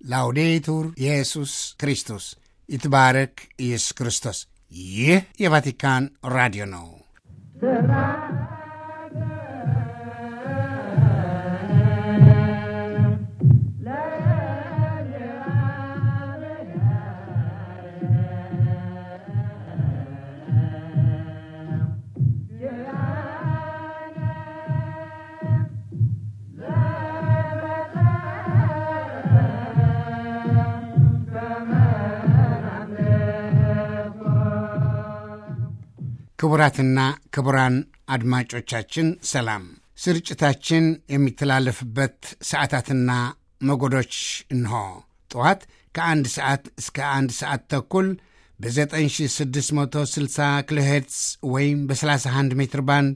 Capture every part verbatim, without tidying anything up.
ላውዴቱር ኢየሱስ ክርስቶስ ይትባረክ ኢየሱስ ክርስቶስ። ይህ የቫቲካን ራዲዮ ነው። ክቡራትና ክቡራን አድማጮቻችን ሰላም። ስርጭታችን የሚተላለፍበት ሰዓታትና መጎዶች እንሆ። ጠዋት ከአንድ ሰዓት እስከ አንድ ሰዓት ተኩል በ9660 ኪሎ ሄርትዝ ወይም በ31 ሜትር ባንድ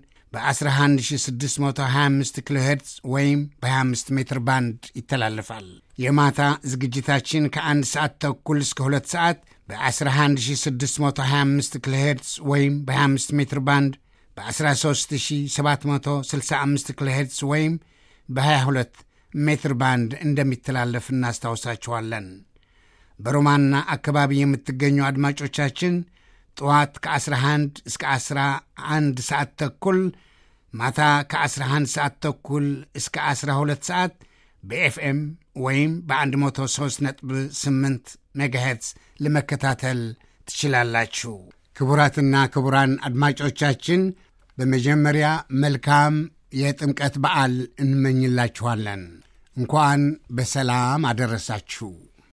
በ11625 ኪሎ ሄርትዝ ወይም በ25 ሜትር ባንድ ይተላለፋል። የማታ ዝግጅታችን ከአንድ ሰዓት ተኩል እስከ ሁለት ሰዓት በ11625 ኪሎ ሄርትዝ ወይም በ25 ሜትር ባንድ በ13765 ኪሎ ሄርትዝ ወይም በ22 ሜትር ባንድ እንደሚተላለፍ እናስታውሳችኋለን። በሮማና አካባቢ የምትገኙ አድማጮቻችን ጠዋት ከ11 እስከ 11 ሰዓት ተኩል፣ ማታ ከ11 ሰዓት ተኩል እስከ 12 ሰዓት በኤፍኤም ወይም በ103.8 ሜጋሄርትዝ ለመከታተል ትችላላችሁ። ክቡራትና ክቡራን አድማጮቻችን በመጀመሪያ መልካም የጥምቀት በዓል እንመኝላችኋለን። እንኳን በሰላም አደረሳችሁ።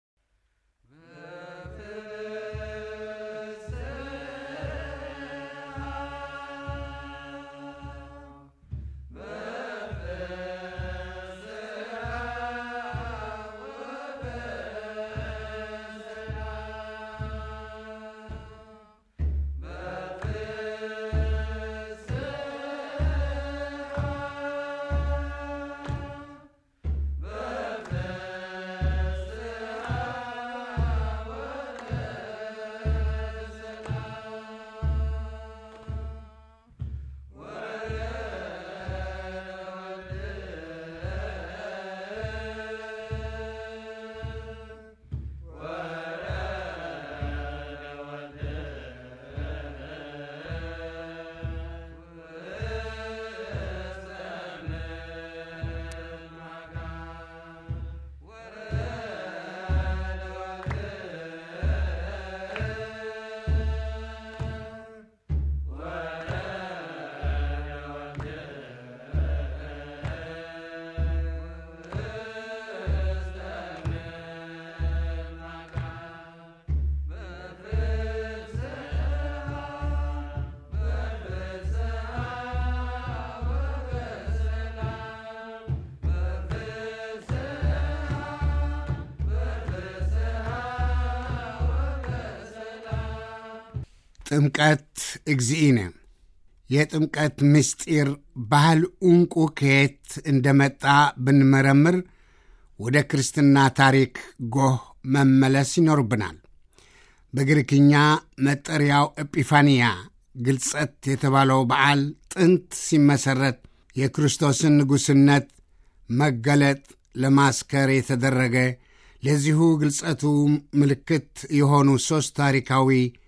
ጥምቀት እግዚእነ የጥምቀት ምስጢር ባህል ዑንቁ ከየት እንደመጣ ብንመረምር ወደ ክርስትና ታሪክ ጎህ መመለስ ይኖርብናል። በግሪክኛ መጠሪያው ኤጲፋንያ ግልጸት የተባለው በዓል ጥንት ሲመሰረት የክርስቶስን ንጉሥነት መገለጥ ለማስከር የተደረገ ለዚሁ ግልጸቱ ምልክት የሆኑ ሦስት ታሪካዊ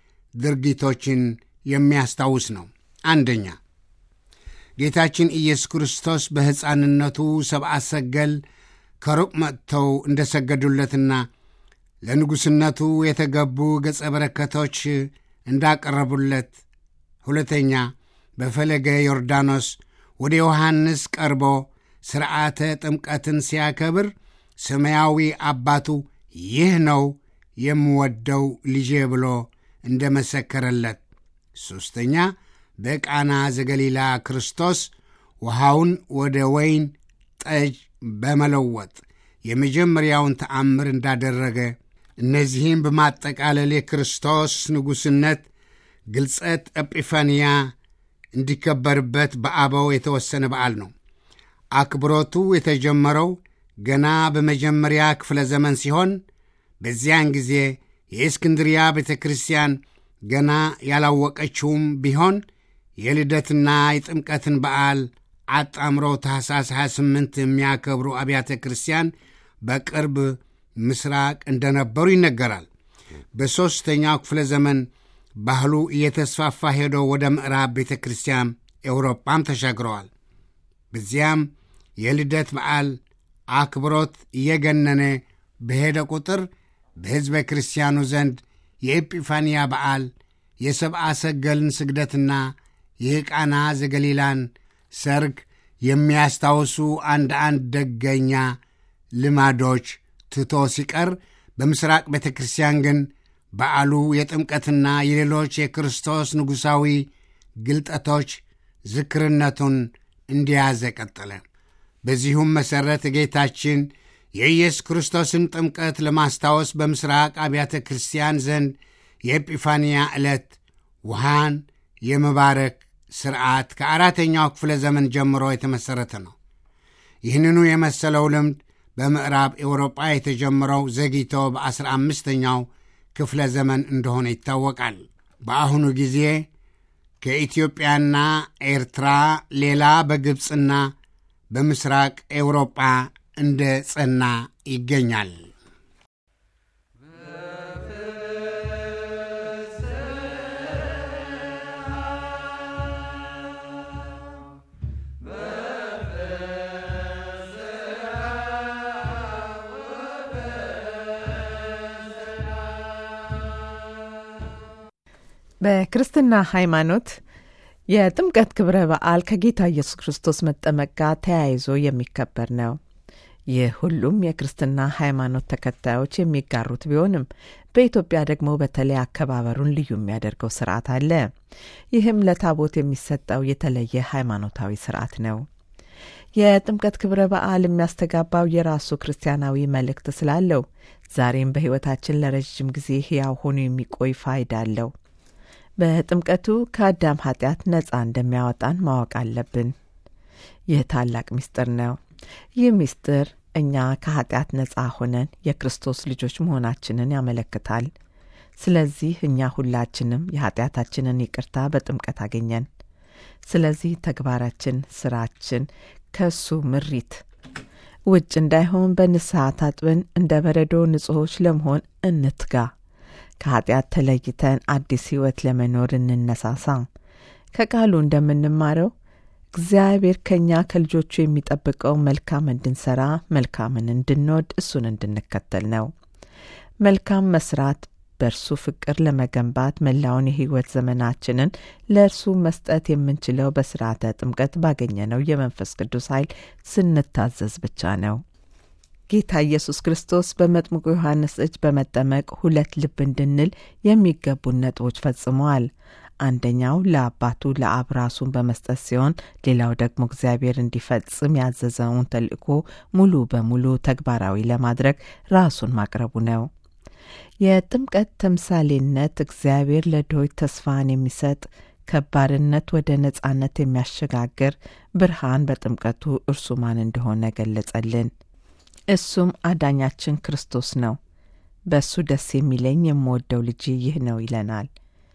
ድርጊቶችን የሚያስታውስ ነው። አንደኛ፣ ጌታችን ኢየሱስ ክርስቶስ በሕፃንነቱ ሰብአ ሰገል ከሩቅ መጥተው እንደ ሰገዱለትና ለንጉሥነቱ የተገቡ ገጸ በረከቶች እንዳቀረቡለት። ሁለተኛ፣ በፈለገ ዮርዳኖስ ወደ ዮሐንስ ቀርቦ ሥርዓተ ጥምቀትን ሲያከብር ሰማያዊ አባቱ ይህ ነው የምወደው ልጄ ብሎ እንደ መሰከረለት። ሦስተኛ፣ በቃና ዘገሊላ ክርስቶስ ውሃውን ወደ ወይን ጠጅ በመለወጥ የመጀመሪያውን ተአምር እንዳደረገ። እነዚህም በማጠቃለል የክርስቶስ ንጉሥነት ግልጸት ኤጲፋንያ እንዲከበርበት በአበው የተወሰነ በዓል ነው። አክብሮቱ የተጀመረው ገና በመጀመሪያ ክፍለ ዘመን ሲሆን በዚያን ጊዜ የእስክንድሪያ ቤተ ክርስቲያን ገና ያላወቀችውም ቢሆን የልደትና የጥምቀትን በዓል አጣምረው ታኅሳስ ሃያ ስምንት የሚያከብሩ አብያተ ክርስቲያን በቅርብ ምስራቅ እንደነበሩ ይነገራል። በሦስተኛው ክፍለ ዘመን ባህሉ እየተስፋፋ ሄዶ ወደ ምዕራብ ቤተ ክርስቲያን ኤውሮጳም ተሻግረዋል። በዚያም የልደት በዓል አክብሮት እየገነነ በሄደ ቁጥር በሕዝበ ክርስቲያኑ ዘንድ የኤጲፋንያ በዓል የሰብአ ሰገልን ስግደትና የቃና ዘገሊላን ሰርግ የሚያስታውሱ አንድ አንድ ደገኛ ልማዶች ትቶ ሲቀር በምስራቅ ቤተ ክርስቲያን ግን በዓሉ የጥምቀትና የሌሎች የክርስቶስ ንጉሣዊ ግልጠቶች ዝክርነቱን እንዲያዘ ቀጠለ። በዚሁም መሠረት ጌታችን የኢየሱስ ክርስቶስን ጥምቀት ለማስታወስ በምስራቅ አብያተ ክርስቲያን ዘንድ የኤጲፋንያ ዕለት ውሃን የመባረክ ሥርዓት ከአራተኛው ክፍለ ዘመን ጀምሮ የተመሠረተ ነው። ይህንኑ የመሰለው ልምድ በምዕራብ ኤውሮጳ የተጀመረው ዘግይቶ በአስራ አምስተኛው ክፍለ ዘመን እንደሆነ ይታወቃል። በአሁኑ ጊዜ ከኢትዮጵያና ኤርትራ ሌላ በግብፅና በምስራቅ ኤውሮጳ እንደ ጸና ይገኛል። በክርስትና ሃይማኖት የጥምቀት ክብረ በዓል ከጌታ ኢየሱስ ክርስቶስ መጠመቅ ጋር ተያይዞ የሚከበር ነው። ይህ ሁሉም የክርስትና ሃይማኖት ተከታዮች የሚጋሩት ቢሆንም በኢትዮጵያ ደግሞ በተለይ አከባበሩን ልዩ የሚያደርገው ሥርዓት አለ። ይህም ለታቦት የሚሰጠው የተለየ ሃይማኖታዊ ሥርዓት ነው። የጥምቀት ክብረ በዓል የሚያስተጋባው የራሱ ክርስቲያናዊ መልእክት ስላለው ዛሬም በሕይወታችን ለረጅም ጊዜ ሕያው ሆኖ የሚቆይ ፋይዳ አለው። በጥምቀቱ ከአዳም ኃጢአት ነፃ እንደሚያወጣን ማወቅ አለብን። ይህ ታላቅ ምስጢር ነው። ይህ ምስጢር እኛ ከኃጢአት ነፃ ሆነን የክርስቶስ ልጆች መሆናችንን ያመለክታል። ስለዚህ እኛ ሁላችንም የኃጢአታችንን ይቅርታ በጥምቀት አገኘን። ስለዚህ ተግባራችን፣ ስራችን ከሱ ምሪት ውጭ እንዳይሆን በንስሐ ታጥበን እንደ በረዶ ንጹሖች ለመሆን እንትጋ። ከኃጢአት ተለይተን አዲስ ሕይወት ለመኖር እንነሳሳ። ከቃሉ እንደምንማረው እግዚአብሔር ከኛ ከልጆቹ የሚጠብቀው መልካም እንድንሰራ፣ መልካምን እንድንወድ፣ እሱን እንድንከተል ነው። መልካም መስራት በእርሱ ፍቅር ለመገንባት መላውን የሕይወት ዘመናችንን ለእርሱ መስጠት የምንችለው በሥርዓተ ጥምቀት ባገኘነው የመንፈስ ቅዱስ ኃይል ስንታዘዝ ብቻ ነው። ጌታ ኢየሱስ ክርስቶስ በመጥምቁ ዮሐንስ እጅ በመጠመቅ ሁለት ልብ እንድንል የሚገቡን ነጥቦች ፈጽመዋል። አንደኛው ለአባቱ ለአብ ራሱን በመስጠት ሲሆን፣ ሌላው ደግሞ እግዚአብሔር እንዲፈጽም ያዘዘውን ተልእኮ ሙሉ በሙሉ ተግባራዊ ለማድረግ ራሱን ማቅረቡ ነው። የጥምቀት ተምሳሌነት እግዚአብሔር ለድሆች ተስፋን የሚሰጥ ከባርነት ወደ ነጻነት የሚያሸጋግር ብርሃን በጥምቀቱ እርሱ ማን እንደሆነ ገለጸልን። እሱም አዳኛችን ክርስቶስ ነው። በእሱ ደስ የሚለኝ የምወደው ልጅ ይህ ነው ይለናል።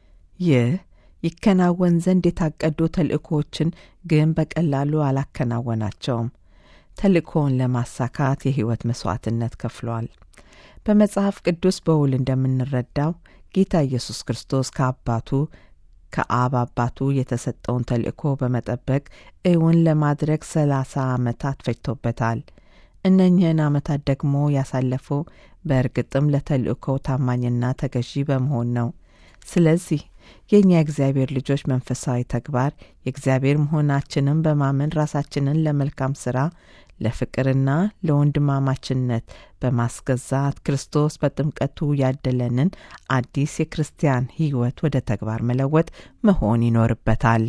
ይህ ይከናወን ዘንድ የታቀዱ ተልእኮዎችን ግን በቀላሉ አላከናወናቸውም። ተልእኮውን ለማሳካት የሕይወት መስዋዕትነት ከፍሏል። በመጽሐፍ ቅዱስ በውል እንደምንረዳው ጌታ ኢየሱስ ክርስቶስ ከአባቱ ከአብ አባቱ የተሰጠውን ተልእኮ በመጠበቅ እውን ለማድረግ ሰላሳ ዓመታት ፈጅቶበታል። እነኚህን ዓመታት ደግሞ ያሳለፈው በእርግጥም ለተልእኮው ታማኝና ተገዢ በመሆን ነው። ስለዚህ የኛ እግዚአብሔር ልጆች መንፈሳዊ ተግባር የእግዚአብሔር መሆናችንን በማመን ራሳችንን ለመልካም ሥራ፣ ለፍቅርና ለወንድማማችነት በማስገዛት ክርስቶስ በጥምቀቱ ያደለንን አዲስ የክርስቲያን ሕይወት ወደ ተግባር መለወጥ መሆን ይኖርበታል።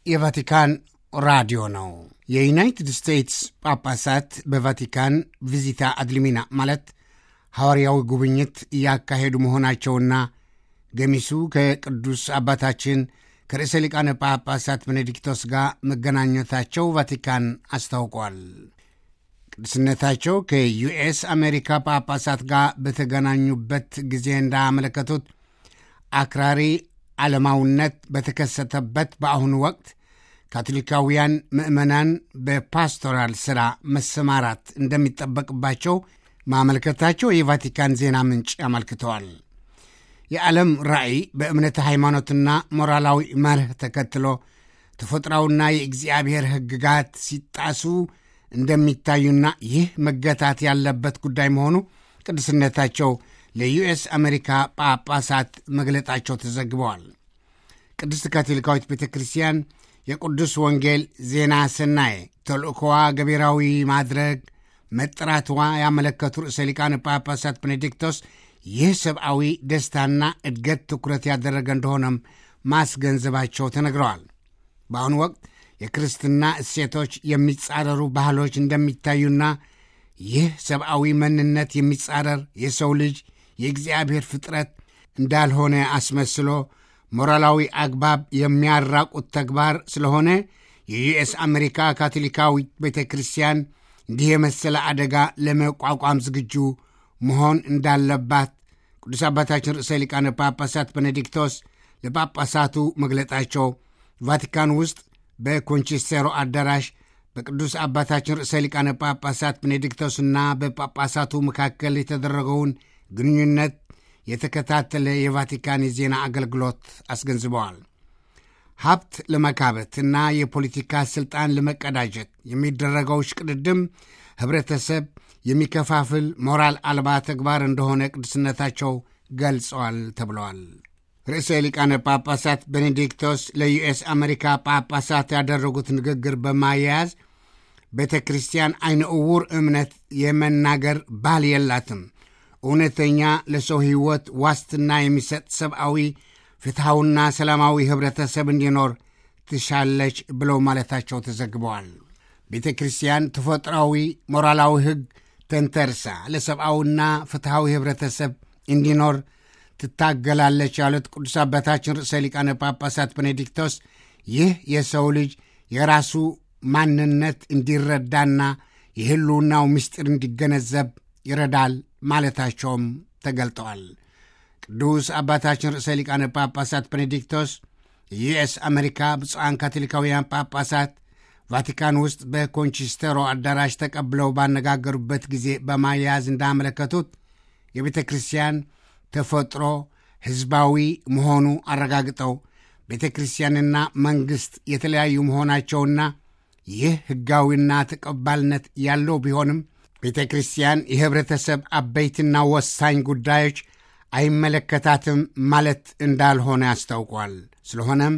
የቫቲካን ራዲዮ ነው። የዩናይትድ ስቴትስ ጳጳሳት በቫቲካን ቪዚታ አድሊሚና ማለት ሐዋርያዊ ጉብኝት እያካሄዱ መሆናቸውና ገሚሱ ከቅዱስ አባታችን ከርዕሰ ሊቃነ ጳጳሳት ቤኔዲክቶስ ጋር መገናኘታቸው ቫቲካን አስታውቋል። ቅድስነታቸው ከዩኤስ አሜሪካ ጳጳሳት ጋር በተገናኙበት ጊዜ እንዳመለከቱት አክራሪ ዓለማውነት በተከሰተበት በአሁኑ ወቅት ካቶሊካውያን ምእመናን በፓስቶራል ሥራ መሰማራት እንደሚጠበቅባቸው ማመልከታቸው የቫቲካን ዜና ምንጭ አመልክተዋል። የዓለም ራእይ በእምነት ሃይማኖትና ሞራላዊ መርህ ተከትሎ ተፈጥሯውና የእግዚአብሔር ሕግጋት ሲጣሱ እንደሚታዩና ይህ መገታት ያለበት ጉዳይ መሆኑ ቅድስነታቸው ለዩኤስ አሜሪካ ጳጳሳት መግለጣቸው ተዘግበዋል። ቅድስት ካቶሊካዊት ቤተ ክርስቲያን የቅዱስ ወንጌል ዜና ሰናይ ተልእኮዋ ገቢራዊ ማድረግ መጥራትዋ ያመለከቱ ርዕሰ ሊቃነ ጳጳሳት ቤኔዲክቶስ ይህ ሰብአዊ ደስታና እድገት ትኩረት ያደረገ እንደሆነም ማስገንዘባቸው ተነግረዋል። በአሁኑ ወቅት የክርስትና እሴቶች የሚጻረሩ ባህሎች እንደሚታዩና ይህ ሰብአዊ መንነት የሚጻረር የሰው ልጅ የእግዚአብሔር ፍጥረት እንዳልሆነ አስመስሎ ሞራላዊ አግባብ የሚያራቁት ተግባር ስለሆነ የዩኤስ አሜሪካ ካቶሊካዊት ቤተ ክርስቲያን እንዲህ የመሰለ አደጋ ለመቋቋም ዝግጁ መሆን እንዳለባት ቅዱስ አባታችን ርዕሰ ሊቃነ ጳጳሳት ቤኔዲክቶስ ለጳጳሳቱ መግለጣቸው ቫቲካን ውስጥ በኮንቺስቴሮ አዳራሽ በቅዱስ አባታችን ርዕሰ ሊቃነ ጳጳሳት ቤኔዲክቶስና በጳጳሳቱ መካከል የተደረገውን ግንኙነት የተከታተለ የቫቲካን የዜና አገልግሎት አስገንዝበዋል። ሀብት ለመካበትና የፖለቲካ ሥልጣን ለመቀዳጀት የሚደረገው ሽቅድድም ኅብረተሰብ የሚከፋፍል ሞራል አልባ ተግባር እንደሆነ ቅድስነታቸው ገልጸዋል ተብለዋል። ርዕሰ ሊቃነ ጳጳሳት ቤኔዲክቶስ ለዩኤስ አሜሪካ ጳጳሳት ያደረጉት ንግግር በማያያዝ ቤተ ክርስቲያን አይነ ዕውር እምነት የመናገር ባህል የላትም፣ እውነተኛ ለሰው ሕይወት ዋስትና የሚሰጥ ሰብአዊ ፍትሐውና ሰላማዊ ኅብረተሰብ እንዲኖር ትሻለች ብለው ማለታቸው ተዘግበዋል። ቤተ ክርስቲያን ተፈጥሯዊ ሞራላዊ ሕግ ተንተርሳ ለሰብአዊና ፍትሐዊ ኅብረተሰብ እንዲኖር ትታገላለች ያሉት ቅዱስ አባታችን ርዕሰ ሊቃነ ጳጳሳት ቤኔዲክቶስ ይህ የሰው ልጅ የራሱ ማንነት እንዲረዳና የሕልውናው ምስጢር እንዲገነዘብ ይረዳል ማለታቸውም ተገልጠዋል። ቅዱስ አባታችን ርዕሰ ሊቃነ ጳጳሳት ቤኔዲክቶስ የዩኤስ አሜሪካ ብፁዓን ካቶሊካውያን ጳጳሳት ቫቲካን ውስጥ በኮንቺስቴሮ አዳራሽ ተቀብለው ባነጋገሩበት ጊዜ በማያያዝ እንዳመለከቱት የቤተ ክርስቲያን ተፈጥሮ ሕዝባዊ መሆኑ አረጋግጠው ቤተ ክርስቲያንና መንግሥት የተለያዩ መሆናቸውና ይህ ሕጋዊና ተቀባልነት ያለው ቢሆንም ቤተ ክርስቲያን የኅብረተሰብ አበይትና ወሳኝ ጉዳዮች አይመለከታትም ማለት እንዳልሆነ አስታውቋል። ስለሆነም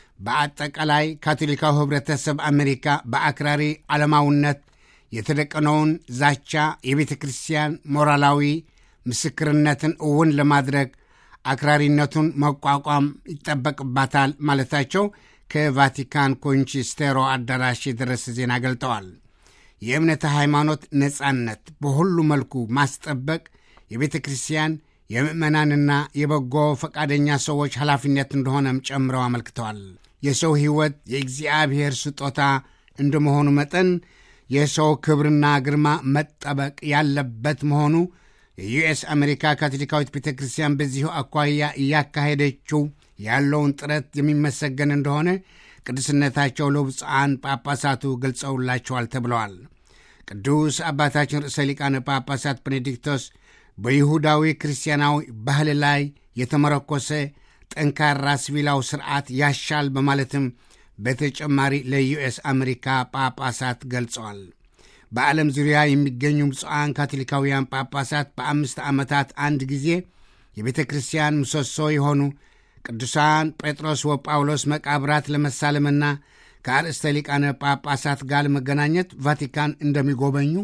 በአጠቃላይ ካቶሊካዊ ኅብረተሰብ አሜሪካ በአክራሪ ዓለማውነት የተደቀነውን ዛቻ የቤተ ክርስቲያን ሞራላዊ ምስክርነትን እውን ለማድረግ አክራሪነቱን መቋቋም ይጠበቅባታል ማለታቸው ከቫቲካን ኮንቺስቴሮ አዳራሽ የደረሰ ዜና ገልጠዋል። የእምነት ሃይማኖት ነጻነት በሁሉ መልኩ ማስጠበቅ የቤተ ክርስቲያን የምእመናንና የበጎ ፈቃደኛ ሰዎች ኃላፊነት እንደሆነም ጨምረው አመልክተዋል። የሰው ሕይወት የእግዚአብሔር ስጦታ እንደመሆኑ መጠን የሰው ክብርና ግርማ መጠበቅ ያለበት መሆኑ የዩኤስ አሜሪካ ካቶሊካዊት ቤተ ክርስቲያን በዚሁ አኳያ እያካሄደችው ያለውን ጥረት የሚመሰገን እንደሆነ ቅድስነታቸው ለብፁዓን ጳጳሳቱ ገልጸውላቸዋል ተብለዋል። ቅዱስ አባታችን ርዕሰ ሊቃነ ጳጳሳት ቤኔዲክቶስ በይሁዳዊ ክርስቲያናዊ ባህል ላይ የተመረኮሰ ጠንካራ ሲቪላዊ ሥርዓት ያሻል በማለትም በተጨማሪ ለዩኤስ አሜሪካ ጳጳሳት ገልጸዋል። በዓለም ዙሪያ የሚገኙ ብፁዓን ካቶሊካውያን ጳጳሳት በአምስት ዓመታት አንድ ጊዜ የቤተ ክርስቲያን ምሰሶ የሆኑ ቅዱሳን ጴጥሮስ ወጳውሎስ መቃብራት ለመሳለምና ከአርእስተ ሊቃነ ጳጳሳት ጋር ለመገናኘት ቫቲካን እንደሚጎበኙ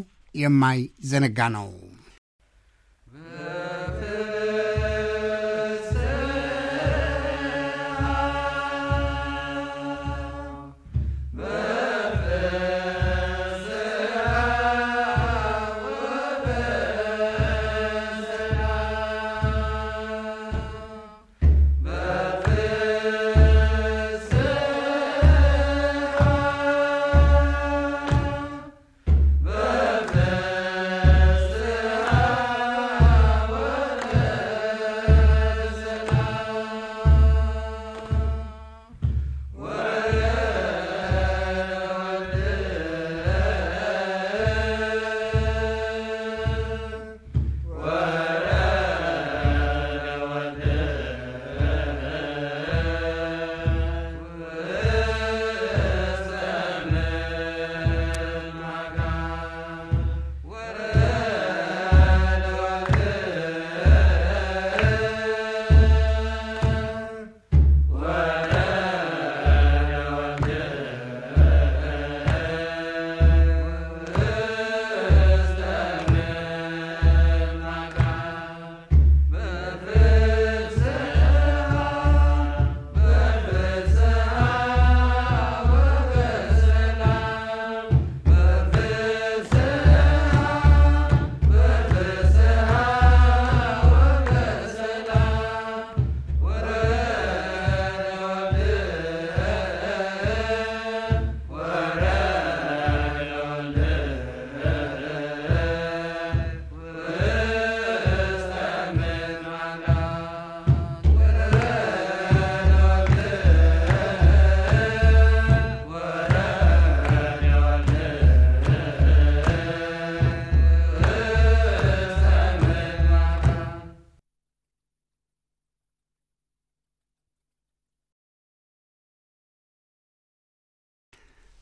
የማይዘነጋ ነው።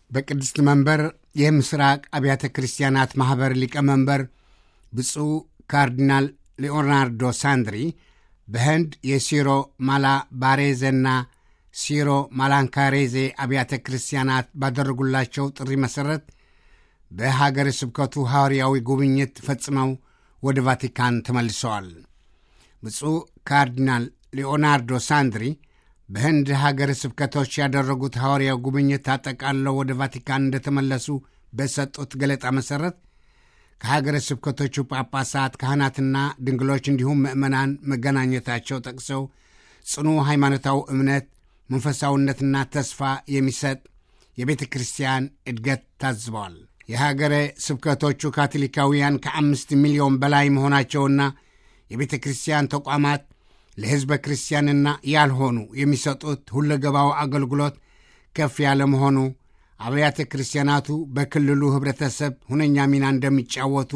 በቅድስት መንበር የምስራቅ አብያተ ክርስቲያናት ማኅበር ሊቀመንበር ብፁዕ ካርዲናል ሊዮናርዶ ሳንድሪ በህንድ የሲሮ ማላባሬዜና ሲሮ ማላንካሬዜ አብያተ ክርስቲያናት ባደረጉላቸው ጥሪ መሠረት በሀገረ ስብከቱ ሐዋርያዊ ጉብኝት ፈጽመው ወደ ቫቲካን ተመልሰዋል። ብፁዕ ካርዲናል ሊዮናርዶ ሳንድሪ በህንድ ሀገረ ስብከቶች ያደረጉት ሐዋርያዊ ጉብኝት አጠቃለው ወደ ቫቲካን እንደተመለሱ በሰጡት ገለጣ መሠረት ከሀገረ ስብከቶቹ ጳጳሳት፣ ካህናትና ድንግሎች እንዲሁም ምእመናን መገናኘታቸው ጠቅሰው ጽኑ ሃይማኖታዊ እምነት፣ መንፈሳዊነትና ተስፋ የሚሰጥ የቤተ ክርስቲያን እድገት ታዝበዋል። የሀገረ ስብከቶቹ ካቶሊካውያን ከአምስት ሚሊዮን በላይ መሆናቸውና የቤተ ክርስቲያን ተቋማት ለሕዝበ ክርስቲያንና ያልሆኑ የሚሰጡት ሁለገባው አገልግሎት ከፍ ያለ መሆኑ አብያተ ክርስቲያናቱ በክልሉ ኅብረተሰብ ሁነኛ ሚና እንደሚጫወቱ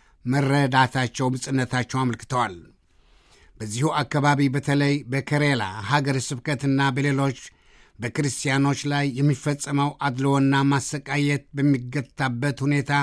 መረዳታቸው ብጽነታቸው አመልክተዋል። በዚሁ አካባቢ በተለይ በከሬላ ሀገረ ስብከትና በሌሎች በክርስቲያኖች ላይ የሚፈጸመው አድልዎና ማሰቃየት በሚገታበት ሁኔታ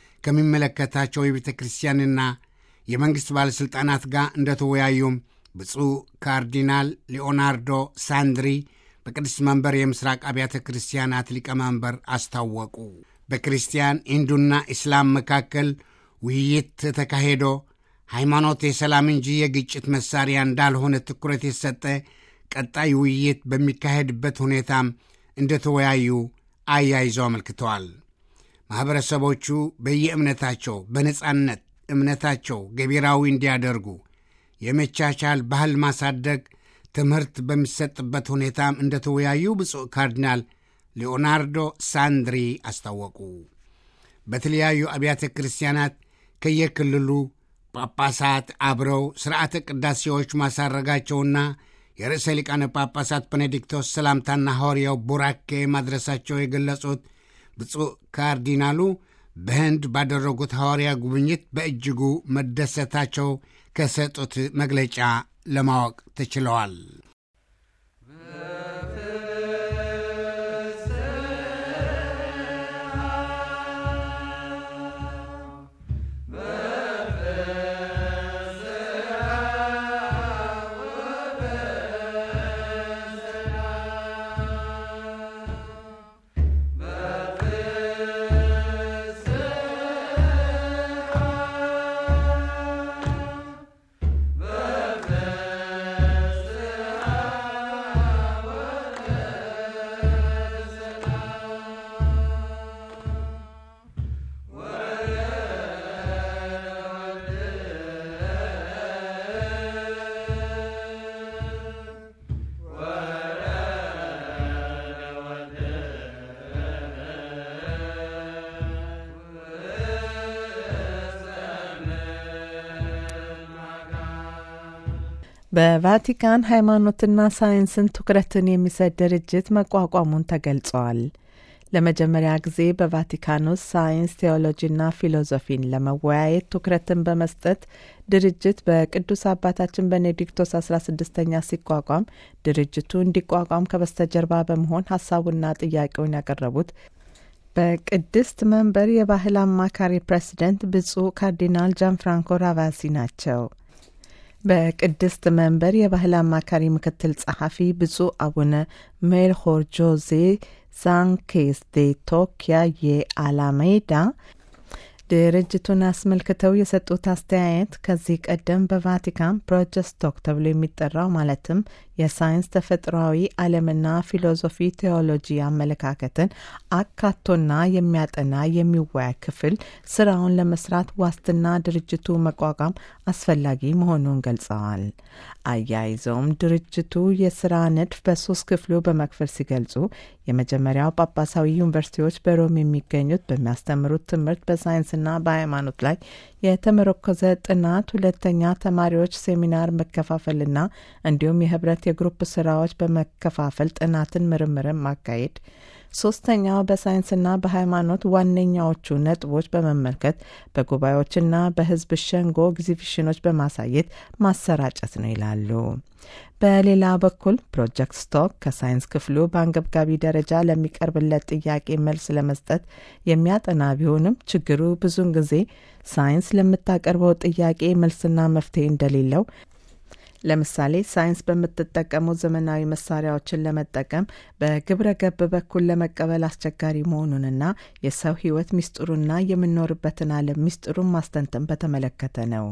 ከሚመለከታቸው የቤተ ክርስቲያንና የመንግሥት ባለሥልጣናት ጋር እንደተወያዩም ብፁዕ ካርዲናል ሊዮናርዶ ሳንድሪ በቅድስት መንበር የምስራቅ አብያተ ክርስቲያናት ሊቀመንበር አስታወቁ። በክርስቲያን ሂንዱና እስላም መካከል ውይይት ተካሄዶ ሃይማኖት የሰላም እንጂ የግጭት መሳሪያ እንዳልሆነ ትኩረት የሰጠ ቀጣይ ውይይት በሚካሄድበት ሁኔታም እንደተወያዩ አያይዘው አመልክተዋል። ማኅበረሰቦቹ በየእምነታቸው በነጻነት እምነታቸው ገቢራዊ እንዲያደርጉ የመቻቻል ባህል ማሳደግ ትምህርት በሚሰጥበት ሁኔታም እንደተወያዩ ብፁዕ ካርዲናል ሊዮናርዶ ሳንድሪ አስታወቁ። በተለያዩ አብያተ ክርስቲያናት ከየክልሉ ጳጳሳት አብረው ሥርዓተ ቅዳሴዎች ማሳረጋቸውና የርዕሰ ሊቃነ ጳጳሳት ቤኔዲክቶስ ሰላምታና ሐዋርያው ቡራኬ ማድረሳቸው የገለጹት ብፁዕ ካርዲናሉ በህንድ ባደረጉት ሐዋርያ ጉብኝት በእጅጉ መደሰታቸው ከሰጡት መግለጫ ለማወቅ ተችለዋል። በቫቲካን ሃይማኖትና ሳይንስን ትኩረትን የሚሰጥ ድርጅት መቋቋሙን ተገልጿል። ለመጀመሪያ ጊዜ በቫቲካን ውስጥ ሳይንስ፣ ቴዎሎጂና ፊሎሶፊን ለመወያየት ትኩረትን በመስጠት ድርጅት በቅዱስ አባታችን ቤኔዲክቶስ አስራ ስድስተኛ ሲቋቋም ድርጅቱ እንዲቋቋም ከበስተጀርባ በመሆን ሐሳቡና ጥያቄውን ያቀረቡት በቅድስት መንበር የባህል አማካሪ ፕሬዚደንት ብፁዕ ካርዲናል ጃንፍራንኮ ራቫሲ ናቸው። በቅድስት መንበር የባህል አማካሪ ምክትል ጸሐፊ ብፁዕ አቡነ ሜልሆር ጆዜ ሳንኬስ ዴ ቶኪያ የአላሜዳ ድርጅቱን አስመልክተው የሰጡት አስተያየት ከዚህ ቀደም በቫቲካን ፕሮጀስቶክ ተብሎ የሚጠራው ማለትም የሳይንስ ተፈጥሯዊ ዓለምና ፊሎሶፊ ቴዎሎጂ አመለካከትን አካቶና የሚያጠና የሚወያይ ክፍል ስራውን ለመስራት ዋስትና ድርጅቱ መቋቋም አስፈላጊ መሆኑን ገልጸዋል። አያይዘውም ድርጅቱ የስራ ንድፍ በሶስት ክፍሉ በመክፈል ሲገልጹ የመጀመሪያው ጳጳሳዊ ዩኒቨርሲቲዎች በሮም የሚገኙት በሚያስተምሩት ትምህርት በሳይንስና በሃይማኖት ላይ የተመረኮዘ ጥናት፣ ሁለተኛ ተማሪዎች ሴሚናር መከፋፈልና እንዲሁም የህብረት የግሩፕ ስራዎች በመከፋፈል ጥናትን ምርምርን ማካሄድ፣ ሶስተኛው በሳይንስና በሃይማኖት ዋነኛዎቹ ነጥቦች በመመልከት በጉባኤዎችና በህዝብ ሸንጎ ኤግዚቢሽኖች በማሳየት ማሰራጨት ነው ይላሉ። በሌላ በኩል ፕሮጀክት ስቶክ ከሳይንስ ክፍሉ በአንገብጋቢ ደረጃ ለሚቀርብለት ጥያቄ መልስ ለመስጠት የሚያጠና ቢሆንም ችግሩ ብዙውን ጊዜ ሳይንስ ለምታቀርበው ጥያቄ መልስና መፍትሄ እንደሌለው፣ ለምሳሌ ሳይንስ በምትጠቀመው ዘመናዊ መሳሪያዎችን ለመጠቀም በግብረ ገብ በኩል ለመቀበል አስቸጋሪ መሆኑንና የሰው ህይወት ሚስጥሩና የምንኖርበትን ዓለም ሚስጥሩን ማስተንተን በተመለከተ ነው።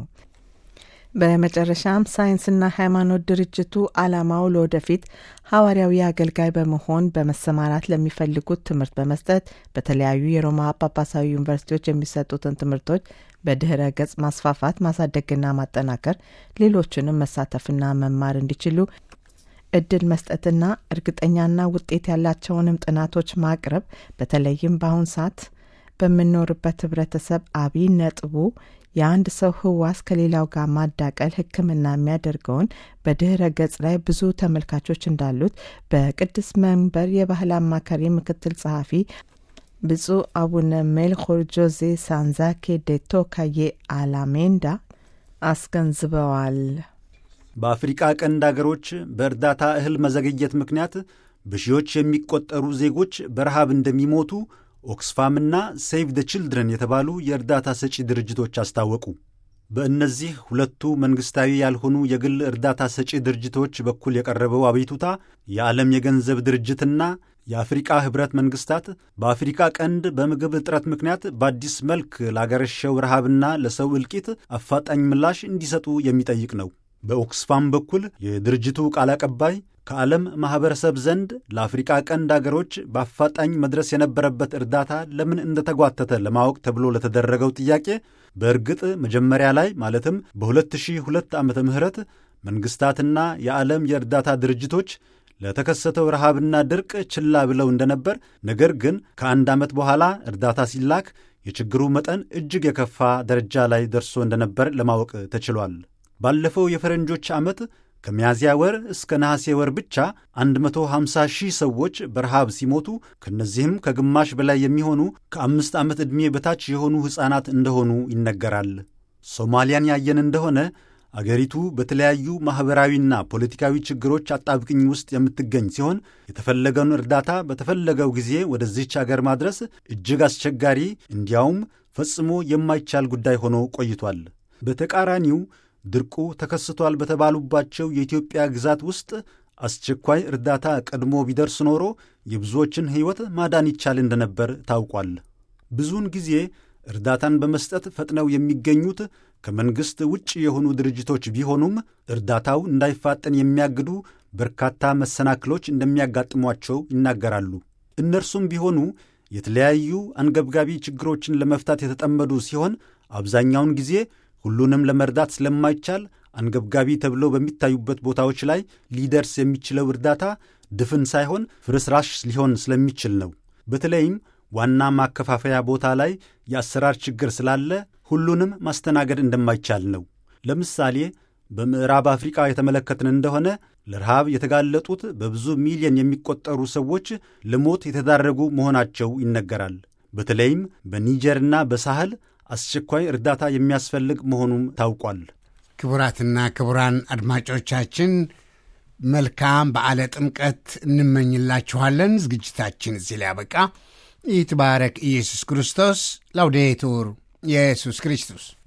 በመጨረሻም ሳይንስና ሃይማኖት ድርጅቱ ዓላማው ለወደፊት ሐዋርያዊ አገልጋይ በመሆን በመሰማራት ለሚፈልጉት ትምህርት በመስጠት በተለያዩ የሮማ ጳጳሳዊ ዩኒቨርሲቲዎች የሚሰጡትን ትምህርቶች በድህረ ገጽ ማስፋፋት፣ ማሳደግና ማጠናከር፣ ሌሎችንም መሳተፍና መማር እንዲችሉ እድል መስጠትና እርግጠኛና ውጤት ያላቸውንም ጥናቶች ማቅረብ፣ በተለይም በአሁን ሰዓት በምንኖርበት ህብረተሰብ አብይ ነጥቡ የአንድ ሰው ህዋስ ከሌላው ጋር ማዳቀል ህክምና የሚያደርገውን በድህረ ገጽ ላይ ብዙ ተመልካቾች እንዳሉት በቅዱስ መንበር የባህል አማካሪ ምክትል ጸሐፊ ብፁዕ አቡነ ሜልኮር ጆዜ ሳንዛኬ ደ ቶካዬ አላሜንዳ አስገንዝበዋል። በአፍሪካ ቀንድ አገሮች በእርዳታ እህል መዘግየት ምክንያት በሺዎች የሚቆጠሩ ዜጎች በረሃብ እንደሚሞቱ ኦክስፋምና ሴቭ ዘ ቺልድረን የተባሉ የእርዳታ ሰጪ ድርጅቶች አስታወቁ። በእነዚህ ሁለቱ መንግሥታዊ ያልሆኑ የግል እርዳታ ሰጪ ድርጅቶች በኩል የቀረበው አቤቱታ የዓለም የገንዘብ ድርጅትና የአፍሪካ ኅብረት መንግሥታት በአፍሪካ ቀንድ በምግብ እጥረት ምክንያት በአዲስ መልክ ላገረሸው ረሃብና ለሰው እልቂት አፋጣኝ ምላሽ እንዲሰጡ የሚጠይቅ ነው። በኦክስፋም በኩል የድርጅቱ ቃል አቀባይ ከዓለም ማኅበረሰብ ዘንድ ለአፍሪካ ቀንድ አገሮች በአፋጣኝ መድረስ የነበረበት እርዳታ ለምን እንደተጓተተ ለማወቅ ተብሎ ለተደረገው ጥያቄ በእርግጥ መጀመሪያ ላይ ማለትም በሁለት ሺህ ሁለት ዓመተ ምህረት መንግሥታትና የዓለም የእርዳታ ድርጅቶች ለተከሰተው ረሃብና ድርቅ ችላ ብለው እንደነበር፣ ነገር ግን ከአንድ ዓመት በኋላ እርዳታ ሲላክ የችግሩ መጠን እጅግ የከፋ ደረጃ ላይ ደርሶ እንደነበር ለማወቅ ተችሏል። ባለፈው የፈረንጆች ዓመት ከሚያዝያ ወር እስከ ነሐሴ ወር ብቻ መቶ ሃምሳ ሺህ ሰዎች በረሃብ ሲሞቱ ከነዚህም ከግማሽ በላይ የሚሆኑ ከአምስት ዓመት ዕድሜ በታች የሆኑ ሕፃናት እንደሆኑ ይነገራል። ሶማሊያን ያየን እንደሆነ አገሪቱ በተለያዩ ማኅበራዊና ፖለቲካዊ ችግሮች አጣብቅኝ ውስጥ የምትገኝ ሲሆን የተፈለገውን እርዳታ በተፈለገው ጊዜ ወደዚህች አገር ማድረስ እጅግ አስቸጋሪ እንዲያውም ፈጽሞ የማይቻል ጉዳይ ሆኖ ቆይቷል። በተቃራኒው ድርቁ ተከስቷል በተባሉባቸው የኢትዮጵያ ግዛት ውስጥ አስቸኳይ እርዳታ ቀድሞ ቢደርስ ኖሮ የብዙዎችን ሕይወት ማዳን ይቻል እንደነበር ታውቋል። ብዙውን ጊዜ እርዳታን በመስጠት ፈጥነው የሚገኙት ከመንግሥት ውጭ የሆኑ ድርጅቶች ቢሆኑም እርዳታው እንዳይፋጠን የሚያግዱ በርካታ መሰናክሎች እንደሚያጋጥሟቸው ይናገራሉ። እነርሱም ቢሆኑ የተለያዩ አንገብጋቢ ችግሮችን ለመፍታት የተጠመዱ ሲሆን አብዛኛውን ጊዜ ሁሉንም ለመርዳት ስለማይቻል አንገብጋቢ ተብለው በሚታዩበት ቦታዎች ላይ ሊደርስ የሚችለው እርዳታ ድፍን ሳይሆን ፍርስራሽ ሊሆን ስለሚችል ነው። በተለይም ዋና ማከፋፈያ ቦታ ላይ የአሰራር ችግር ስላለ ሁሉንም ማስተናገድ እንደማይቻል ነው። ለምሳሌ በምዕራብ አፍሪካ የተመለከትን እንደሆነ ለረሃብ የተጋለጡት በብዙ ሚሊዮን የሚቆጠሩ ሰዎች ለሞት የተዳረጉ መሆናቸው ይነገራል። በተለይም በኒጀርና በሳህል አስቸኳይ እርዳታ የሚያስፈልግ መሆኑም ታውቋል። ክቡራትና ክቡራን አድማጮቻችን መልካም በዓለ ጥምቀት እንመኝላችኋለን። ዝግጅታችን እዚህ ላይ ያበቃ። ይትባረክ ኢየሱስ ክርስቶስ። ላውዴቱር ኢየሱስ ክርስቶስ